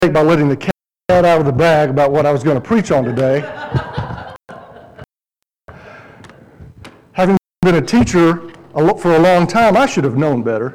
by letting the cat out of the bag about what I was going to preach on today. Having been a teacher for a long time, I should have known better.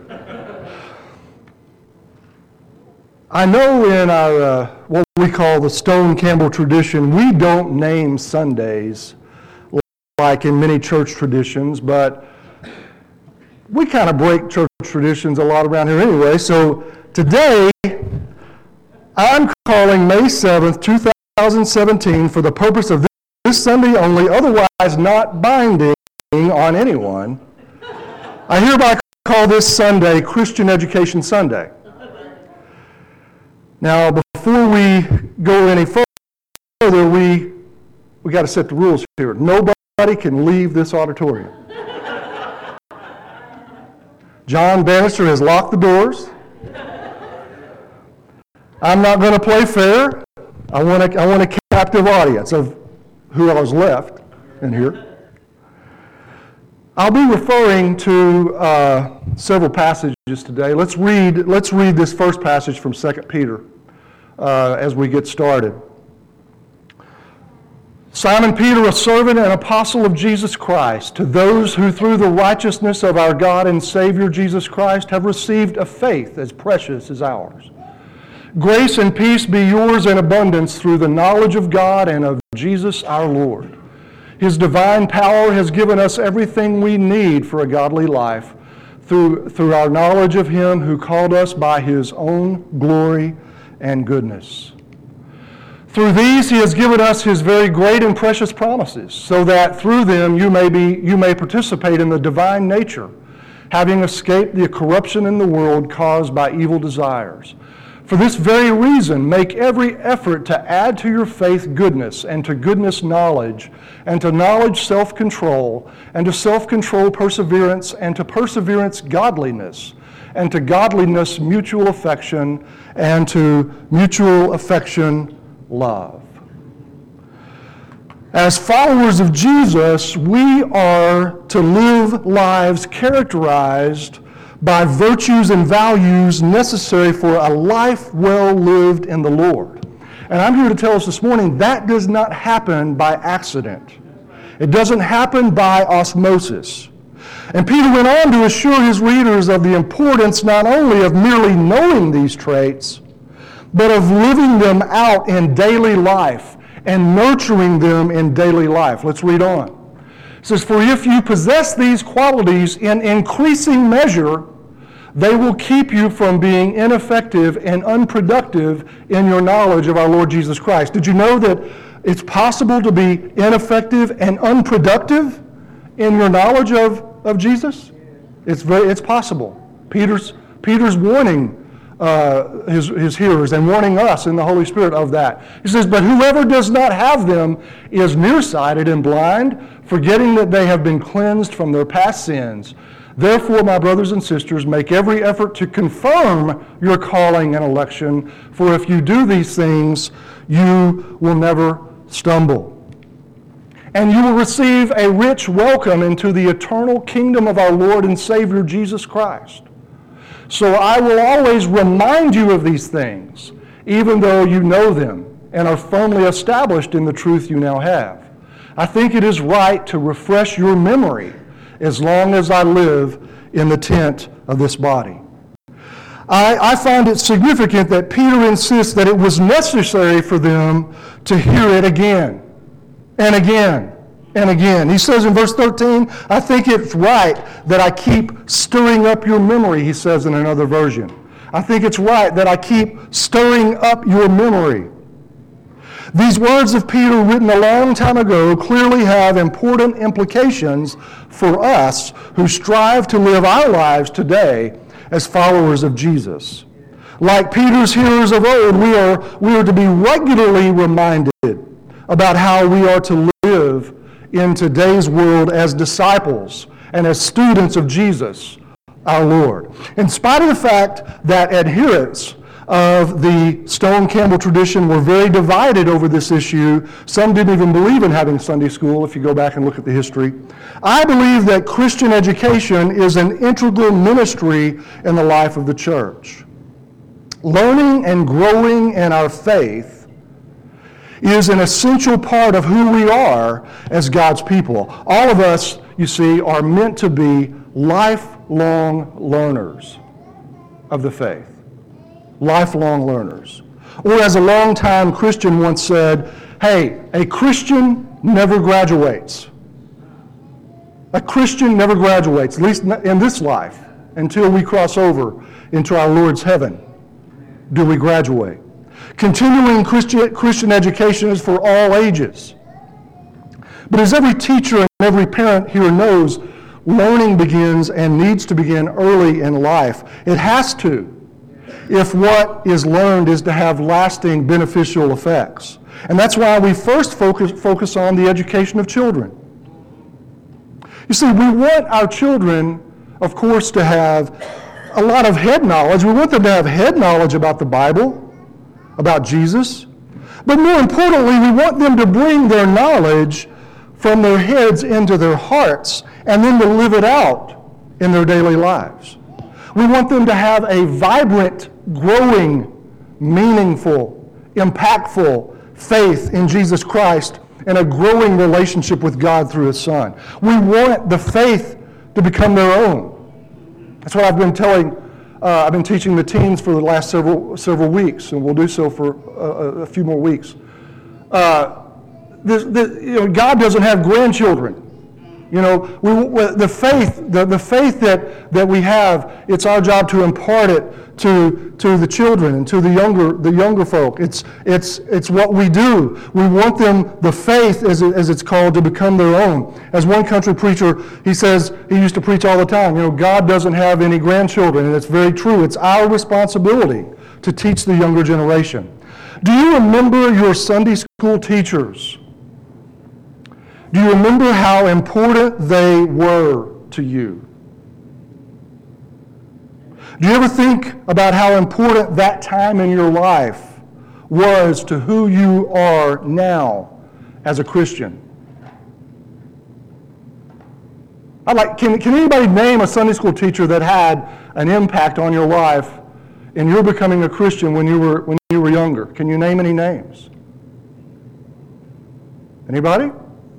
I know in our, what we call the Stone Campbell tradition, we don't name Sundays like in many church traditions, but we kind of break church traditions a lot around here anyway. So today, I'm calling May 7th, 2017, for the purpose of this Sunday only, otherwise not binding on anyone. I hereby call this Sunday Christian Education Sunday. Now, before we go any further, we got to set the rules here. Nobody can leave this auditorium. John Bannister has locked the doors. I'm not going to play fair. I want a captive audience of who else left in here. I'll be referring to several passages today. Let's read this first passage from 2 Peter as we get started. Simon Peter, a servant and apostle of Jesus Christ, to those who through the righteousness of our God and Savior Jesus Christ have received a faith as precious as ours. Grace and peace be yours in abundance through the knowledge of God and of Jesus our Lord. His divine power has given us everything we need for a godly life through our knowledge of Him who called us by His own glory and goodness. Through these He has given us His very great and precious promises, so that through them you may participate in the divine nature, having escaped the corruption in the world caused by evil desires. For this very reason, make every effort to add to your faith goodness, and to goodness knowledge, and to knowledge self-control, and to self-control perseverance, and to perseverance godliness, and to godliness mutual affection, and to mutual affection love. As followers of Jesus, we are to live lives characterized by virtues and values necessary for a life well lived in the Lord. And I'm here to tell us this morning that does not happen by accident. It doesn't happen by osmosis. And Peter went on to assure his readers of the importance not only of merely knowing these traits, but of living them out in daily life and nurturing them in daily life. Let's read on. It says, for if you possess these qualities in increasing measure, they will keep you from being ineffective and unproductive in your knowledge of our Lord Jesus Christ. Did you know that it's possible to be ineffective and unproductive in your knowledge of Jesus? It's possible. Peter's warning his hearers and warning us in the Holy Spirit of that. He says, but whoever does not have them is nearsighted and blind, forgetting that they have been cleansed from their past sins. Therefore, my brothers and sisters, make every effort to confirm your calling and election, for if you do these things, you will never stumble. And you will receive a rich welcome into the eternal kingdom of our Lord and Savior Jesus Christ. So I will always remind you of these things, even though you know them and are firmly established in the truth you now have. I think it is right to refresh your memory as long as I live in the tent of this body. I find it significant that Peter insists that it was necessary for them to hear it again and again and again. He says in verse 13, I think it's right that I keep stirring up your memory, he says in another version. I think it's right that I keep stirring up your memory. These words of Peter, written a long time ago, clearly have important implications for us who strive to live our lives today as followers of Jesus. Like Peter's hearers of old, we are to be regularly reminded about how we are to live in today's world as disciples and as students of Jesus, our Lord. In spite of the fact that adherents of the Stone Campbell tradition were very divided over this issue. Some didn't even believe in having Sunday school, if you go back and look at the history. I believe that Christian education is an integral ministry in the life of the church. Learning and growing in our faith is an essential part of who we are as God's people. All of us, you see, are meant to be lifelong learners of the faith. Lifelong learners. Or as a longtime Christian once said, hey, a Christian never graduates. A Christian never graduates, at least in this life, until we cross over into our Lord's heaven. Do we graduate? Continuing Christian education is for all ages. But as every teacher and every parent here knows, learning begins and needs to begin early in life. It has to, if what is learned is to have lasting beneficial effects. And that's why we first focus on the education of children. You see, we want our children, of course, to have a lot of head knowledge. We want them to have head knowledge about the Bible, about Jesus. But more importantly, we want them to bring their knowledge from their heads into their hearts and then to live it out in their daily lives. We want them to have a vibrant, growing, meaningful, impactful faith in Jesus Christ and a growing relationship with God through His Son. We want the faith to become their own. That's what I've been telling. I've been teaching the teens for the last several weeks, and we'll do so for a few more weeks. God doesn't have grandchildren. The faith that we have, it's our job to impart it to the children and to the younger folk. It's what we do. We want them, the faith, as it's called, to become their own. As one country preacher, he says, he used to preach all the time, God doesn't have any grandchildren, and it's very true. It's our responsibility to teach the younger generation. Do you remember your Sunday school teachers? Do you remember how important they were to you? Do you ever think about how important that time in your life was to who you are now as a Christian? Can anybody name a Sunday school teacher that had an impact on your life in your becoming a Christian when you were younger? Can you name any names? Anybody?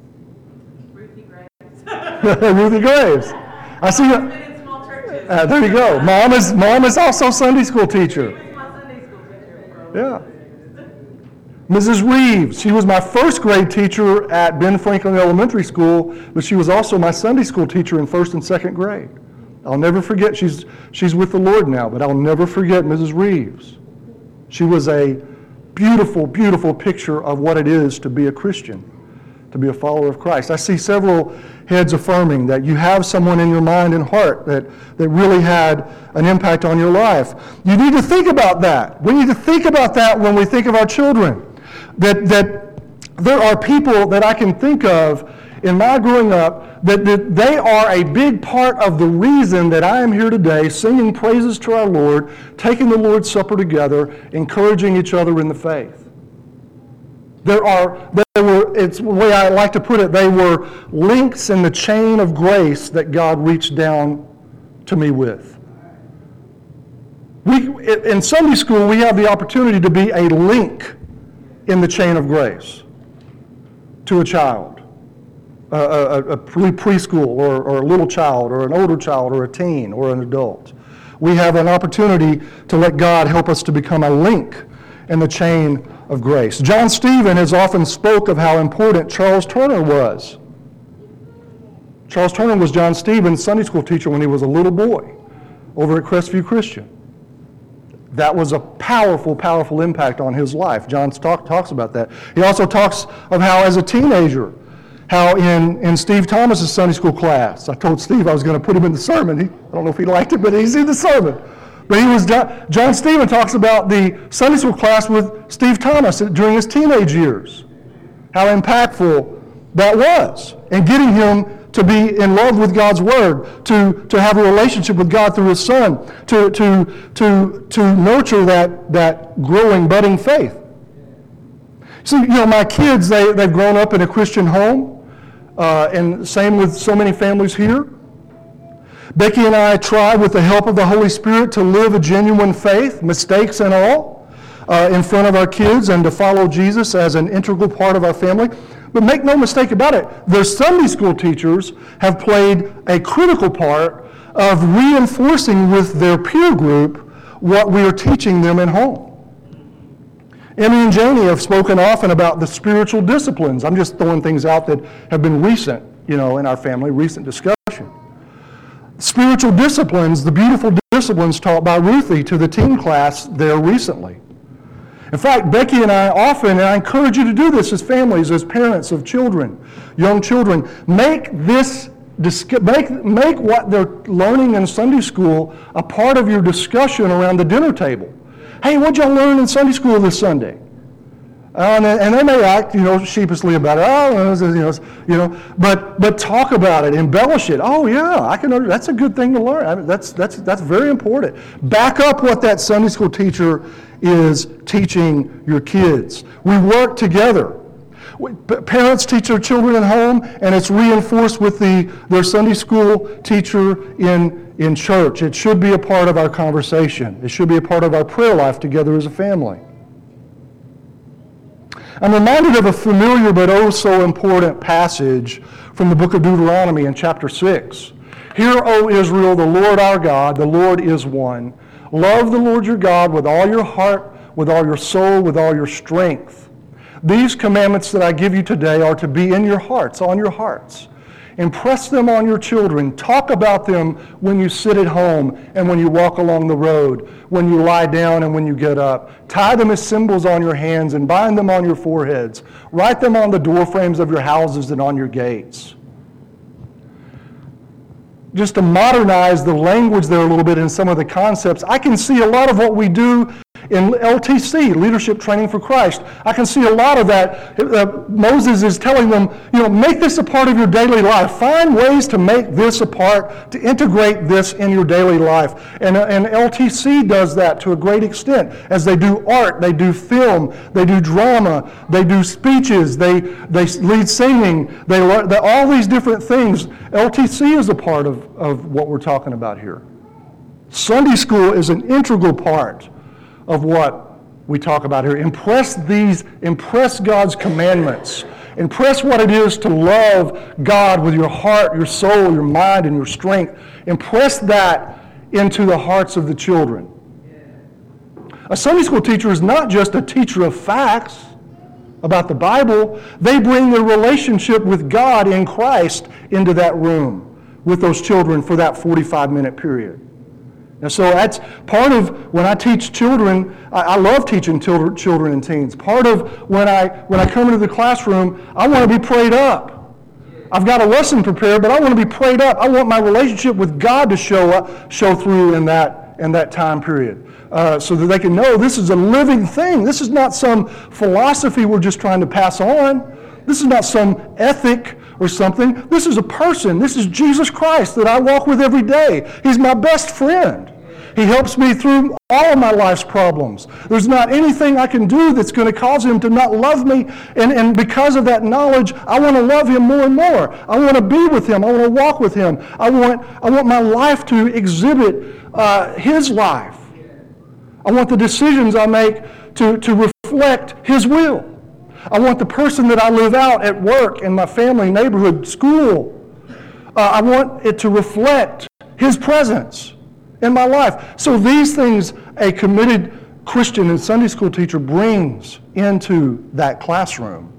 Ruthie Graves. I see you. There you go. Mom is also Sunday school teacher. She was my Sunday school teacher. Yeah. Mrs. Reeves. She was my first grade teacher at Ben Franklin Elementary School, but she was also my Sunday school teacher in first and second grade. I'll never forget. She's with the Lord now, but I'll never forget Mrs. Reeves. She was a beautiful, beautiful picture of what it is to be a Christian, to be a follower of Christ. I see several heads affirming that you have someone in your mind and heart that really had an impact on your life. You need to think about that. We need to think about that when we think of our children. That there are people that I can think of in my growing up that they are a big part of the reason that I am here today singing praises to our Lord, taking the Lord's Supper together, encouraging each other in the faith. It's the way I like to put it, they were links in the chain of grace that God reached down to me with. In Sunday school, we have the opportunity to be a link in the chain of grace to a child, a preschool or a little child or an older child or a teen or an adult. We have an opportunity to let God help us to become a link in the chain of grace. John Stephen has often spoke of how important Charles Turner was. Charles Turner was John Stephen's Sunday school teacher when he was a little boy over at Crestview Christian. That was a powerful, powerful impact on his life. John talks about that. He also talks of how as a teenager, how in Steve Thomas's Sunday school class, I told Steve I was going to put him in the sermon. I don't know if he liked it, but he's in the sermon. But John Stephen talks about the Sunday school class with Steve Thomas during his teenage years. How impactful that was. And getting him to be in love with God's Word, to have a relationship with God through His Son, to nurture that growing, budding faith. See, my kids, they've grown up in a Christian home, and same with so many families here. Becky and I try, with the help of the Holy Spirit, to live a genuine faith, mistakes and all, in front of our kids, and to follow Jesus as an integral part of our family. But make no mistake about it, their Sunday school teachers have played a critical part of reinforcing with their peer group what we are teaching them at home. Emmy and Janie have spoken often about the spiritual disciplines. I'm just throwing things out that have been recent, in our family, recent discussion. Spiritual disciplines, the beautiful disciplines taught by Ruthie to the teen class there recently. In fact, Becky and I often, and I encourage you to do this as families, as parents of children, young children, make what they're learning in Sunday school a part of your discussion around the dinner table. Hey, what'd y'all learn in Sunday school this Sunday? And they may act, sheepishly about it. But talk about it, embellish it. Oh yeah, that's a good thing to learn. That's very important. Back up what that Sunday school teacher is teaching your kids. We work together. Parents teach their children at home, and it's reinforced with their Sunday school teacher in church. It should be a part of our conversation. It should be a part of our prayer life together as a family. I'm reminded of a familiar but oh so important passage from the book of Deuteronomy in chapter 6. Hear, O Israel, the Lord our God, the Lord is one. Love the Lord your God with all your heart, with all your soul, with all your strength. These commandments that I give you today are to be in your hearts, on your hearts. Impress them on your children. Talk about them when you sit at home and when you walk along the road, when you lie down and when you get up. Tie them as symbols on your hands and bind them on your foreheads. Write them on the doorframes of your houses and on your gates. Just to modernize the language there a little bit in some of the concepts, I can see a lot of what we do in LTC, Leadership Training for Christ. I can see a lot of that. Moses is telling them, make this a part of your daily life. Find ways to make this a part, to integrate this in your daily life. And LTC does that to a great extent. As they do art, they do film, they do drama, they do speeches, they lead singing, they all these different things. LTC is a part of what we're talking about here. Sunday school is an integral part of what we talk about here. Impress God's commandments. Impress what it is to love God with your heart, your soul, your mind, and your strength. Impress that into the hearts of the children. A Sunday school teacher is not just a teacher of facts about the Bible. They bring their relationship with God in Christ into that room with those children for that 45-minute period. And so that's part of when I teach children. I love teaching children and teens. Part of when I come into the classroom, I want to be prayed up. I've got a lesson prepared, but I want to be prayed up. I want my relationship with God to show through in that time period, so that they can know this is a living thing. This is not some philosophy we're just trying to pass on. This is not some ethic or something. This is a person. This is Jesus Christ that I walk with every day. He's my best friend. He helps me through all of my life's problems. There's not anything I can do that's going to cause him to not love me. And because of that knowledge, I want to love him more and more. I want to be with him. I want to walk with him. I want my life to exhibit his life. I want the decisions I make to reflect his will. I want the person that I live out at work, in my family, neighborhood, school. I want it to reflect his presence in my life. So these things a committed Christian and Sunday school teacher brings into that classroom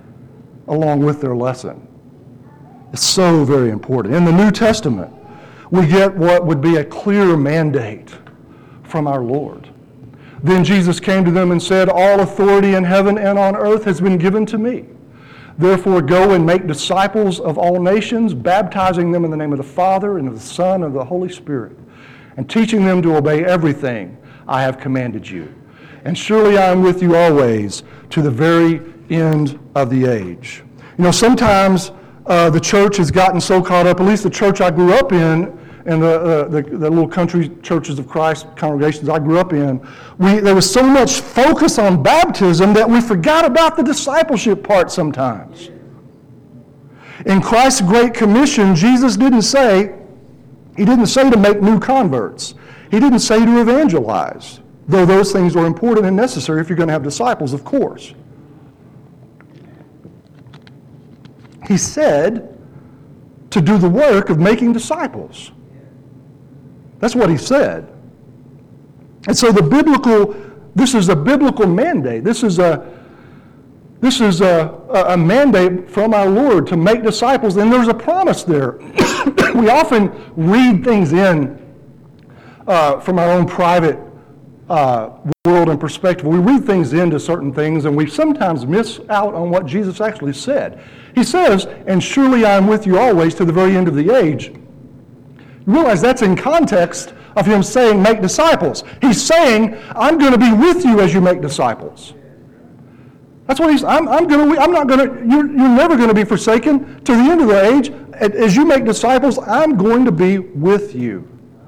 along with their lesson. It's so very important. In the New Testament, we get what would be a clear mandate from our Lord. Then Jesus came to them and said, all authority in heaven and on earth has been given to me. Therefore go and make disciples of all nations, baptizing them in the name of the Father and of the Son and of the Holy Spirit, and teaching them to obey everything I have commanded you. And surely I am with you always to the very end of the age. Sometimes the church has gotten so caught up, at least the church I grew up in, and the little country churches of Christ congregations I grew up in, there was so much focus on baptism that we forgot about the discipleship part sometimes. In Christ's Great Commission, Jesus didn't say, He didn't say to make new converts. He didn't say to evangelize, though those things are important and necessary if you're going to have disciples, of course. He said to do the work of making disciples. That's what he said. And so this is a biblical mandate. This is a mandate from our Lord to make disciples, and there's a promise there. We often read things in from our own private world and perspective. We read things into certain things, and we sometimes miss out on what Jesus actually said. He says, "And surely I am with you always to the very end of the age." You realize that's in context of him saying, make disciples. He's saying, I'm going to be with you as you make disciples. That's what you're never going to be forsaken to the end of the age. As you make disciples, I'm going to be with you.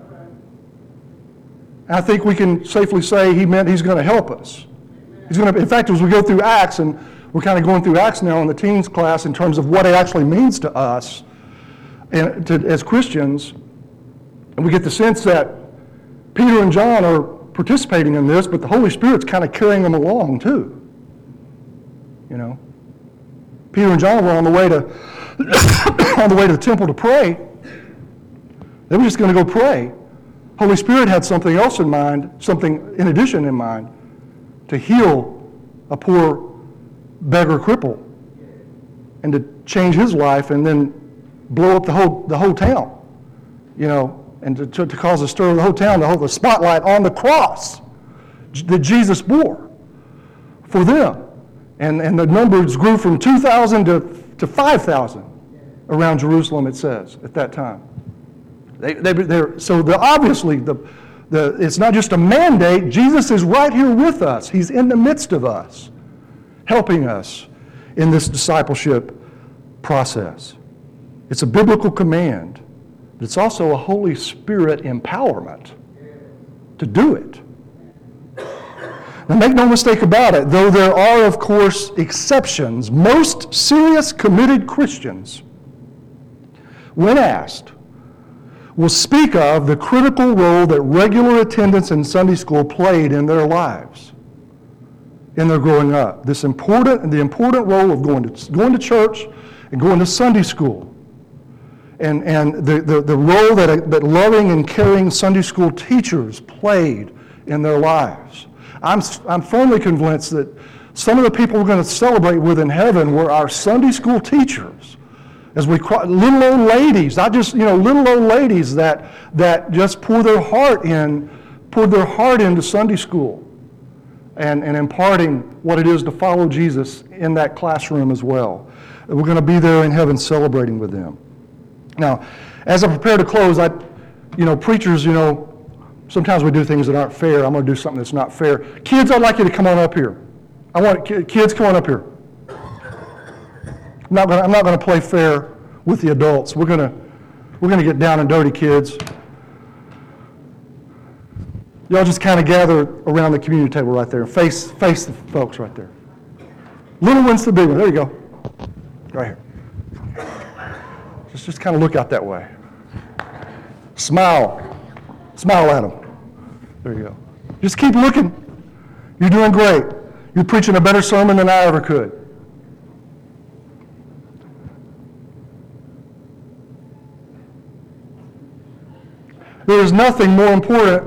And I think we can safely say he meant he's going to help us. In fact, as we go through Acts, and we're kind of going through Acts now in the teens class in terms of what it actually means to us as Christians, and we get the sense that Peter and John are participating in this, but the Holy Spirit's kind of carrying them along too. You know, Peter and John were on the way to the temple to pray. They were just going to go pray. Holy Spirit had something else in mind, something in addition in mind, to heal a poor beggar cripple and to change his life and then blow up the whole town. You know, and to cause a stir of the whole town, to hold the spotlight on the cross that Jesus bore for them. And the numbers grew from 2,000 to 5,000 around Jerusalem, it says, at that time. Obviously, it's not just a mandate. Jesus is right here with us. He's in the midst of us, helping us in this discipleship process. It's a biblical command. It's also a Holy Spirit empowerment to do it. Now, make no mistake about it, though there are, of course, exceptions, most serious committed Christians, when asked, will speak of the critical role that regular attendance in Sunday school played in their lives, in their growing up. The important role of going to church and going to Sunday school. And the role that loving and caring Sunday school teachers played in their lives. I'm firmly convinced that some of the people we're going to celebrate with in heaven were our Sunday school teachers. As we cry, little old ladies, not just, little old ladies that just poured their heart into Sunday school and imparting what it is to follow Jesus in that classroom as well. We're going to be there in heaven celebrating with them. Now, as I prepare to close, preachers, sometimes we do things that aren't fair. I'm going to do something that's not fair. Kids, I'd like you to come on up here. Kids, come on up here. I'm not going to play fair with the adults. We're going to get down and dirty, kids. Y'all just kind of gather around the community table right there. Face the folks right there. Little ones to big ones. There you go. Right here. Just kind of look out that way. Smile at them. There you go. Just keep looking. You're doing great. You're preaching a better sermon than I ever could. There is nothing more important.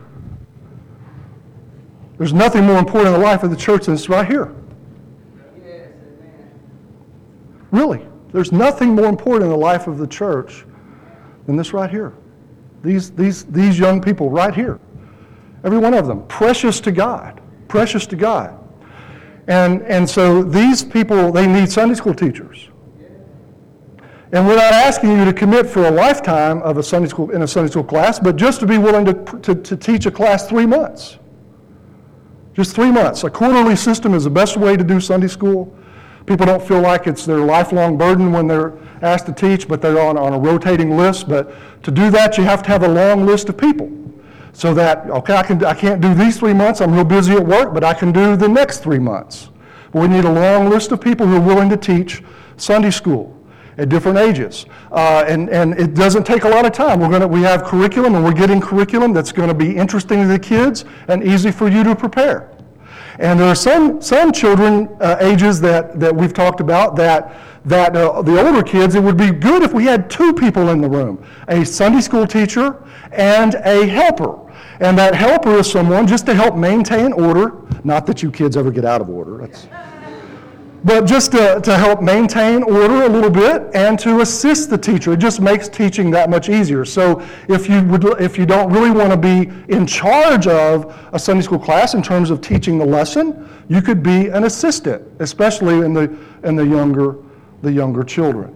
There's nothing more important in the life of the church than this right here. Yes, amen. Really. There's nothing more important in the life of the church than this right here. These young people right here. Every one of them. Precious to God. Precious to God. And so these people, they need Sunday school teachers. And we're not asking you to commit for a lifetime of a Sunday school class, but just to be willing to teach a class 3 months. Just 3 months. A quarterly system is the best way to do Sunday school. People don't feel like it's their lifelong burden when they're asked to teach, but they're on a rotating list. But to do that, you have to have a long list of people. So that, okay, I can't do these 3 months, I'm real busy at work, but I can do the next 3 months. But we need a long list of people who are willing to teach Sunday school. at different ages. And it doesn't take a lot of time. We have curriculum, and we're getting curriculum that's going to be interesting to the kids and easy for you to prepare. And there are some children ages that we've talked about that the older kids, it would be good if we had two people in the room, a Sunday school teacher and a helper. And that helper is someone just to help maintain order, not that you kids ever get out of order, but just to help maintain order a little bit and to assist the teacher. It just makes teaching that much easier. So if you don't really want to be in charge of a Sunday school class in terms of teaching the lesson, you could be an assistant, especially in the younger children.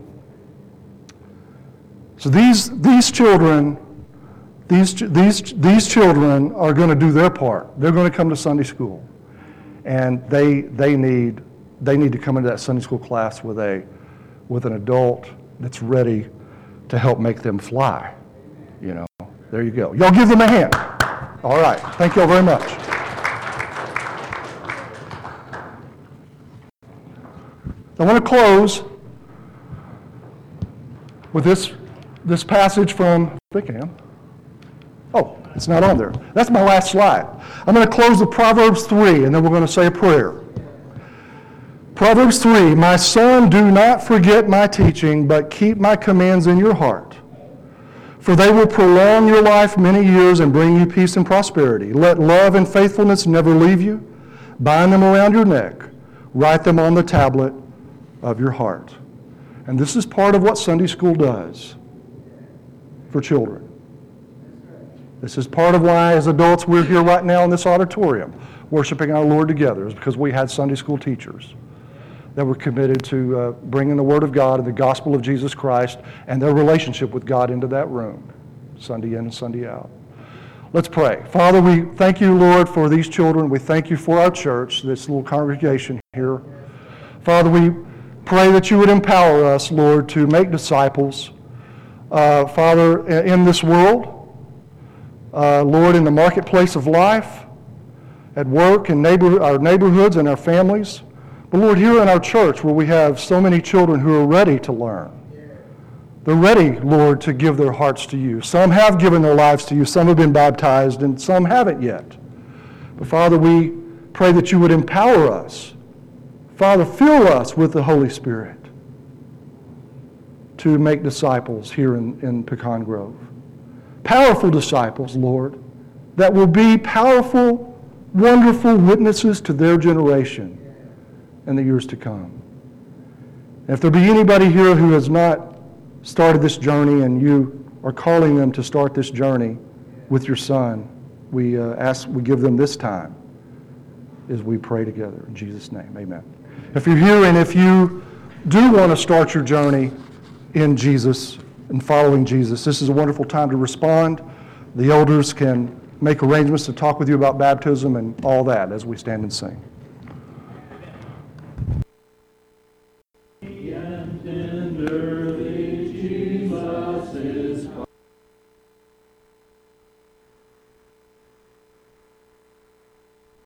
So these children are going to do their part. They're going to come to Sunday school, and they need to come into that Sunday school class with an adult that's ready to help make them fly. You know, there you go. Y'all give them a hand. All right. Thank y'all very much. I want to close with this passage from, I think I am. Oh, it's not on there. That's my last slide. I'm going to close with Proverbs 3, and then we're going to say a prayer. Proverbs 3, my son, do not forget my teaching, but keep my commands in your heart. For they will prolong your life many years and bring you peace and prosperity. Let love and faithfulness never leave you. Bind them around your neck. Write them on the tablet of your heart. And this is part of what Sunday school does for children. This is part of why, as adults, we're here right now in this auditorium, worshiping our Lord together, is because we had Sunday school teachers that were committed to bringing the Word of God and the gospel of Jesus Christ and their relationship with God into that room, Sunday in and Sunday out. Let's pray. Father, we thank you, Lord, for these children. We thank you for our church, this little congregation here. Father, we pray that you would empower us, Lord, to make disciples, Father, in this world, Lord, in the marketplace of life, at work, in our neighborhoods and our families. But Lord, here in our church where we have so many children who are ready to learn. They're ready, Lord, to give their hearts to you. Some have given their lives to you. Some have been baptized, and some haven't yet. But Father, we pray that you would empower us. Father, fill us with the Holy Spirit to make disciples here in Pecan Grove. Powerful disciples, Lord, that will be powerful, wonderful witnesses to their generation in the years to come. And if there be anybody here who has not started this journey and you are calling them to start this journey with your son, we give them this time as we pray together. In Jesus' name, amen. If you're here and if you do want to start your journey in Jesus and following Jesus, this is a wonderful time to respond. The elders can make arrangements to talk with you about baptism and all that as we stand and sing.